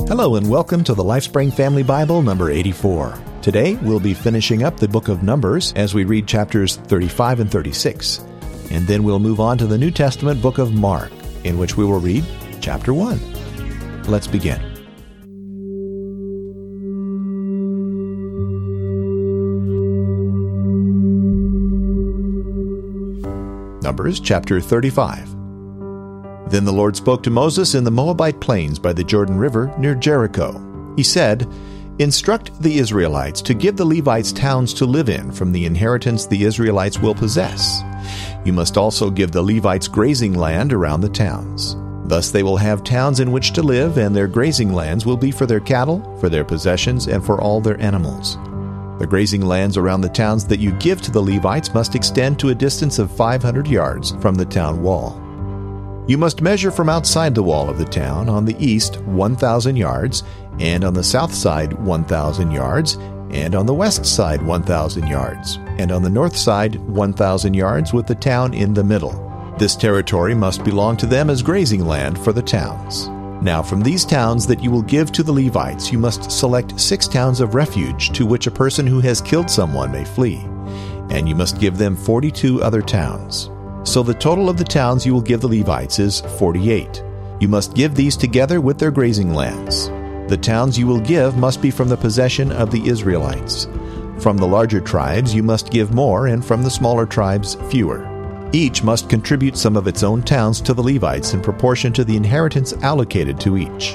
Hello and welcome to the LifeSpring Family Bible number 84. Today we'll be finishing up the book of Numbers as we read chapters 35 and 36. And then we'll move on to the New Testament book of Mark, in which we will read chapter 1. Let's begin. Numbers chapter 35. Then the Lord spoke to Moses in the Moabite plains by the Jordan River near Jericho. He said, "Instruct the Israelites to give the Levites towns to live in from the inheritance the Israelites will possess. You must also give the Levites grazing land around the towns. Thus they will have towns in which to live, and their grazing lands will be for their cattle, for their possessions, and for all their animals. The grazing lands around the towns that you give to the Levites must extend to a distance of 500 yards from the town wall. You must measure from outside the wall of the town on the east 1,000 yards, and on the south side 1,000 yards, and on the west side 1,000 yards, and on the north side 1,000 yards with the town in the middle. This territory must belong to them as grazing land for the towns. Now from these towns that you will give to the Levites, you must select 6 towns of refuge to which a person who has killed someone may flee, and you must give them 42 other towns. So the total of the towns you will give the Levites is 48. You must give these together with their grazing lands. The towns you will give must be from the possession of the Israelites. From the larger tribes you must give more, and from the smaller tribes fewer. Each must contribute some of its own towns to the Levites in proportion to the inheritance allocated to each."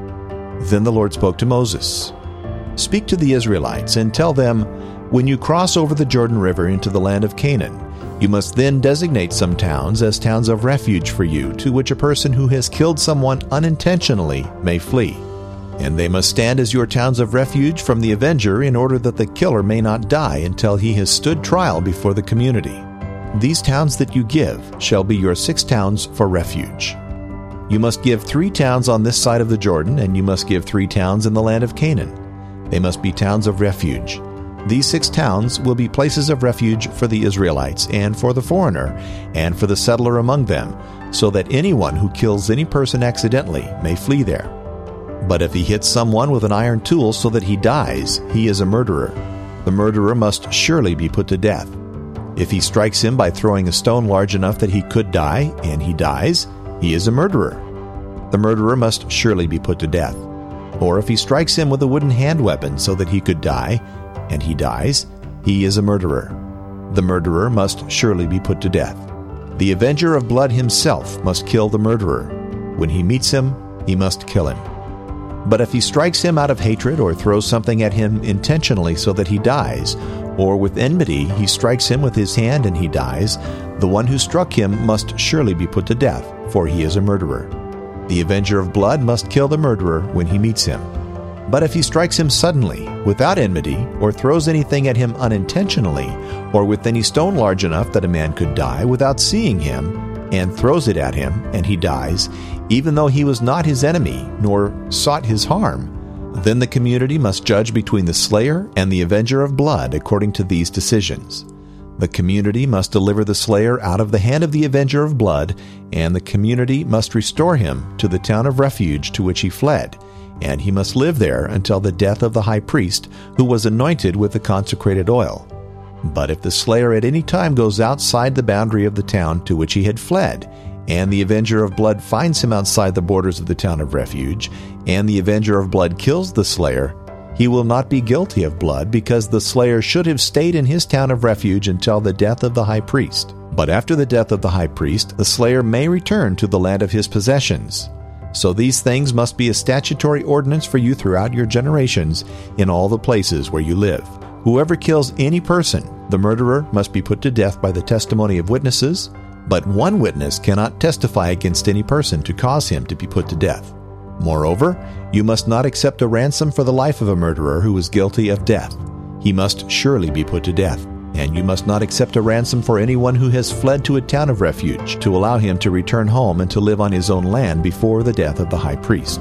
Then the Lord spoke to Moses, "Speak to the Israelites and tell them, when you cross over the Jordan River into the land of Canaan, you must then designate some towns as towns of refuge for you, to which a person who has killed someone unintentionally may flee. And they must stand as your towns of refuge from the avenger, in order that the killer may not die until he has stood trial before the community. These towns that you give shall be your 6 towns for refuge. You must give 3 towns on this side of the Jordan, and you must give 3 towns in the land of Canaan. They must be towns of refuge. These 6 towns will be places of refuge for the Israelites, and for the foreigner, and for the settler among them, so that anyone who kills any person accidentally may flee there. But if he hits someone with an iron tool so that he dies, he is a murderer. The murderer must surely be put to death. If he strikes him by throwing a stone large enough that he could die, and he dies, he is a murderer. The murderer must surely be put to death. Or if he strikes him with a wooden hand weapon so that he could die, and he dies, he is a murderer. The murderer must surely be put to death. The avenger of blood himself must kill the murderer. When he meets him, he must kill him. But if he strikes him out of hatred, or throws something at him intentionally so that he dies, or with enmity he strikes him with his hand and he dies, the one who struck him must surely be put to death, for he is a murderer. The avenger of blood must kill the murderer when he meets him. But if he strikes him suddenly, without enmity, or throws anything at him unintentionally, or with any stone large enough that a man could die without seeing him, and throws it at him, and he dies, even though he was not his enemy, nor sought his harm, then the community must judge between the slayer and the avenger of blood according to these decisions. The community must deliver the slayer out of the hand of the avenger of blood, and the community must restore him to the town of refuge to which he fled, and he must live there until the death of the high priest, who was anointed with the consecrated oil. But if the slayer at any time goes outside the boundary of the town to which he had fled, and the avenger of blood finds him outside the borders of the town of refuge, and the avenger of blood kills the slayer, he will not be guilty of blood, because the slayer should have stayed in his town of refuge until the death of the high priest. But after the death of the high priest, the slayer may return to the land of his possessions. So these things must be a statutory ordinance for you throughout your generations, in all the places where you live. Whoever kills any person, the murderer must be put to death by the testimony of witnesses, but one witness cannot testify against any person to cause him to be put to death. Moreover, you must not accept a ransom for the life of a murderer who is guilty of death. He must surely be put to death. And you must not accept a ransom for anyone who has fled to a town of refuge, to allow him to return home and to live on his own land before the death of the high priest.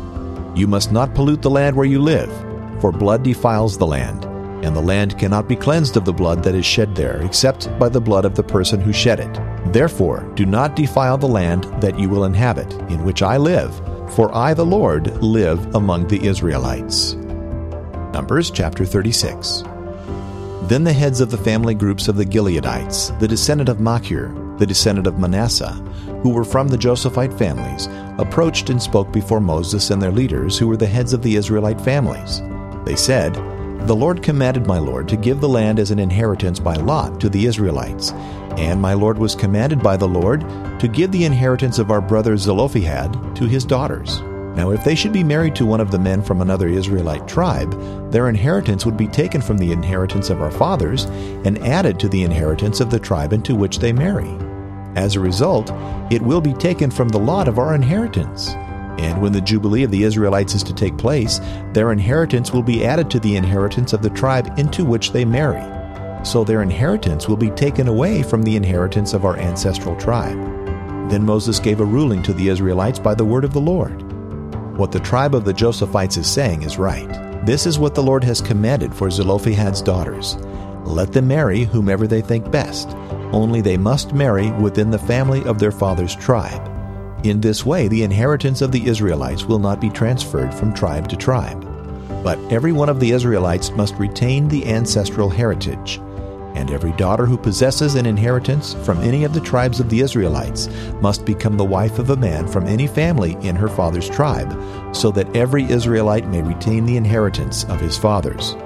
You must not pollute the land where you live, for blood defiles the land, and the land cannot be cleansed of the blood that is shed there, except by the blood of the person who shed it. Therefore, do not defile the land that you will inhabit, in which I live, for I, the Lord, live among the Israelites." Numbers chapter 36. Then the heads of the family groups of the Gileadites, the descendant of Machir, the descendant of Manasseh, who were from the Josephite families, approached and spoke before Moses and their leaders, who were the heads of the Israelite families. They said, "The Lord commanded my Lord to give the land as an inheritance by lot to the Israelites, and my Lord was commanded by the Lord to give the inheritance of our brother Zelophehad to his daughters. Now if they should be married to one of the men from another Israelite tribe, their inheritance would be taken from the inheritance of our fathers and added to the inheritance of the tribe into which they marry. As a result, it will be taken from the lot of our inheritance. And when the Jubilee of the Israelites is to take place, their inheritance will be added to the inheritance of the tribe into which they marry. So their inheritance will be taken away from the inheritance of our ancestral tribe." Then Moses gave a ruling to the Israelites by the word of the Lord. "What the tribe of the Josephites is saying is right. This is what the Lord has commanded for Zelophehad's daughters. Let them marry whomever they think best. Only they must marry within the family of their father's tribe. In this way, the inheritance of the Israelites will not be transferred from tribe to tribe. But every one of the Israelites must retain the ancestral heritage. And every daughter who possesses an inheritance from any of the tribes of the Israelites must become the wife of a man from any family in her father's tribe, so that every Israelite may retain the inheritance of his fathers.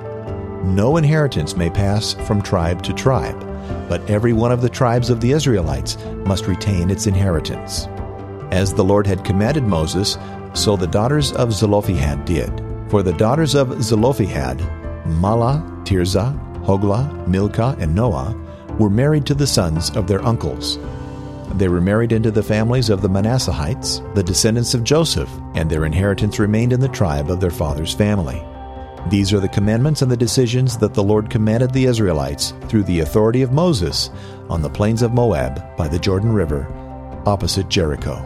No inheritance may pass from tribe to tribe, but every one of the tribes of the Israelites must retain its inheritance. As the Lord had commanded Moses, so the daughters of Zelophehad did. For the daughters of Zelophehad, Mahlah, Tirzah, Hoglah, Milcah, and Noah, were married to the sons of their uncles. They were married into the families of the Manasseites, the descendants of Joseph, and their inheritance remained in the tribe of their father's family. These are the commandments and the decisions that the Lord commanded the Israelites through the authority of Moses on the plains of Moab by the Jordan River, opposite Jericho.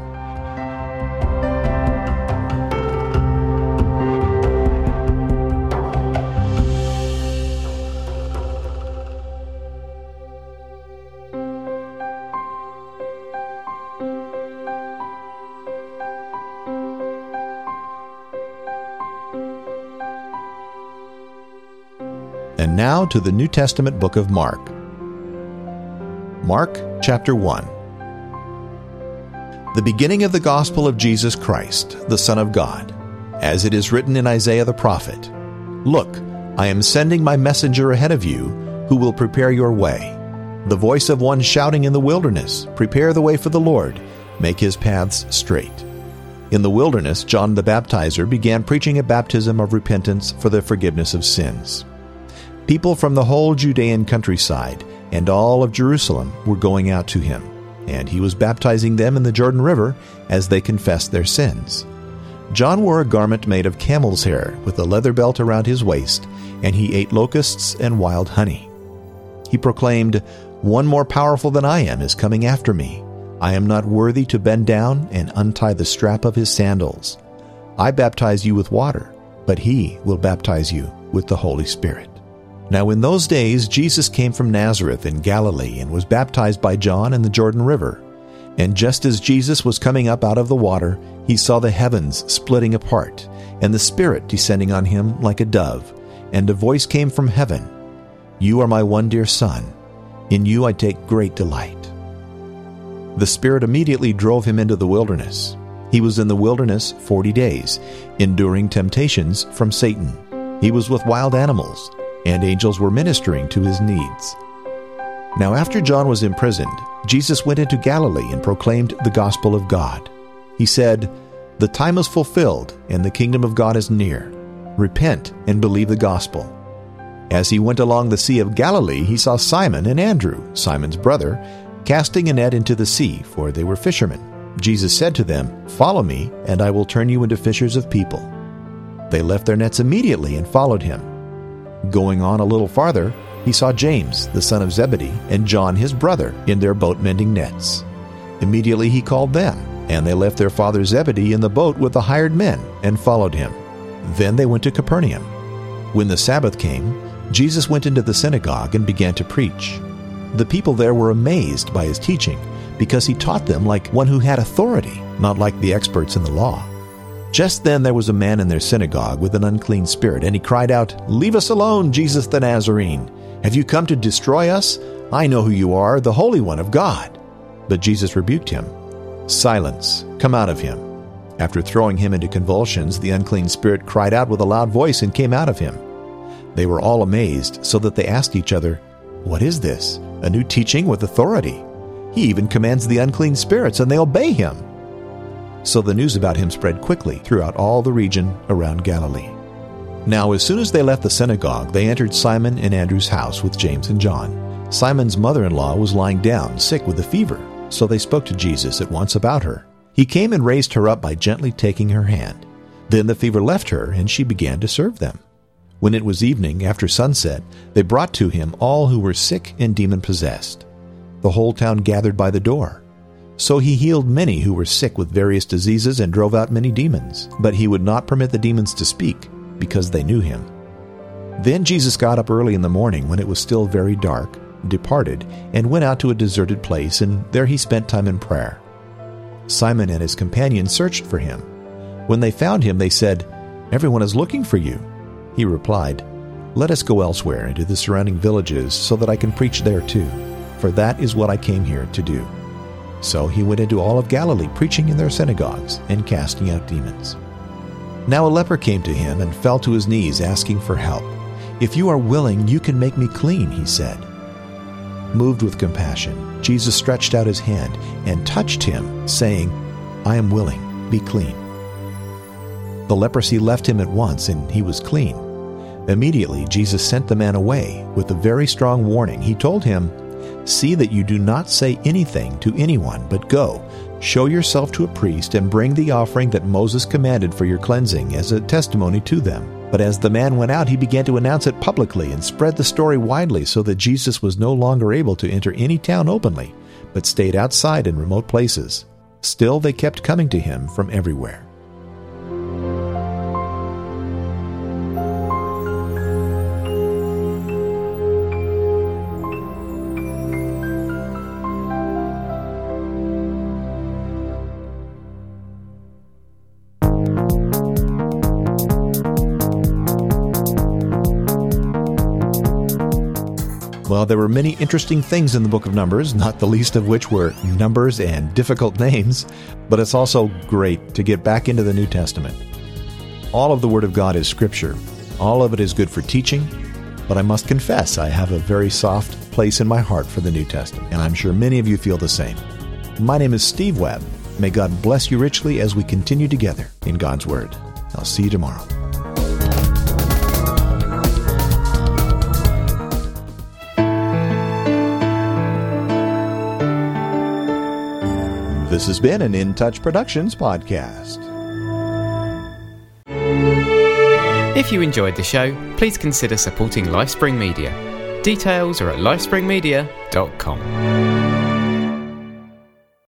And now to the New Testament book of Mark. Mark chapter 1. The beginning of the gospel of Jesus Christ, the Son of God, as it is written in Isaiah the prophet, "Look, I am sending my messenger ahead of you, who will prepare your way. The voice of one shouting in the wilderness, prepare the way for the Lord, make his paths straight." In the wilderness, John the Baptizer began preaching a baptism of repentance for the forgiveness of sins. People from the whole Judean countryside and all of Jerusalem were going out to him, and he was baptizing them in the Jordan River as they confessed their sins. John wore a garment made of camel's hair with a leather belt around his waist, and he ate locusts and wild honey. He proclaimed, "One more powerful than I am is coming after me. I am not worthy to bend down and untie the strap of his sandals. I baptize you with water, but he will baptize you with the Holy Spirit." Now in those days Jesus came from Nazareth in Galilee and was baptized by John in the Jordan River. And just as Jesus was coming up out of the water, he saw the heavens splitting apart, and the Spirit descending on him like a dove. And a voice came from heaven, "You are my one dear Son. In you I take great delight." The Spirit immediately drove him into the wilderness. He was in the wilderness 40 days, enduring temptations from Satan. He was with wild animals, and angels were ministering to his needs. Now after John was imprisoned, Jesus went into Galilee and proclaimed the gospel of God. He said, "The time is fulfilled, and the kingdom of God is near. Repent and believe the gospel." As he went along the Sea of Galilee, he saw Simon and Andrew, Simon's brother, casting a net into the sea, for they were fishermen. Jesus said to them, "Follow me, and I will turn you into fishers of people." They left their nets immediately and followed him. Going on a little farther, he saw James, the son of Zebedee, and John his brother, in their boat mending nets. Immediately he called them, and they left their father Zebedee in the boat with the hired men and followed him. Then they went to Capernaum. When the Sabbath came, Jesus went into the synagogue and began to preach. The people there were amazed by his teaching, because he taught them like one who had authority, not like the experts in the law. Just then there was a man in their synagogue with an unclean spirit, and he cried out, "Leave us alone, Jesus the Nazarene! Have you come to destroy us? I know who you are, the Holy One of God." But Jesus rebuked him. "Silence! Come out of him." After throwing him into convulsions, the unclean spirit cried out with a loud voice and came out of him. They were all amazed, so that they asked each other, "What is this? A new teaching with authority. He even commands the unclean spirits, and they obey him." So the news about him spread quickly throughout all the region around Galilee. Now as soon as they left the synagogue, they entered Simon and Andrew's house with James and John. Simon's mother-in-law was lying down, sick with a fever, so they spoke to Jesus at once about her. He came and raised her up by gently taking her hand. Then the fever left her, and she began to serve them. When it was evening, after sunset, they brought to him all who were sick and demon-possessed. The whole town gathered by the door. So he healed many who were sick with various diseases and drove out many demons. But he would not permit the demons to speak, because they knew him. Then Jesus got up early in the morning when it was still very dark, departed, and went out to a deserted place, and there he spent time in prayer. Simon and his companions searched for him. When they found him, they said, "Everyone is looking for you." He replied, "Let us go elsewhere into the surrounding villages so that I can preach there too, for that is what I came here to do." So he went into all of Galilee, preaching in their synagogues and casting out demons. Now a leper came to him and fell to his knees, asking for help. "If you are willing, you can make me clean," he said. Moved with compassion, Jesus stretched out his hand and touched him, saying, "I am willing, be clean." The leprosy left him at once, and he was clean. Immediately Jesus sent the man away with a very strong warning. He told him, "See that you do not say anything to anyone, but go, show yourself to a priest, and bring the offering that Moses commanded for your cleansing as a testimony to them." But as the man went out, he began to announce it publicly and spread the story widely, so that Jesus was no longer able to enter any town openly, but stayed outside in remote places. Still they kept coming to him from everywhere. Well, there were many interesting things in the book of Numbers, not the least of which were numbers and difficult names, but it's also great to get back into the New Testament. All of the Word of God is Scripture. All of it is good for teaching, but I must confess I have a very soft place in my heart for the New Testament, and I'm sure many of you feel the same. My name is Steve Webb. May God bless you richly as we continue together in God's Word. I'll see you tomorrow. This has been an In Touch Productions podcast. If you enjoyed the show, please consider supporting LifeSpring Media. Details are at lifespringmedia.com.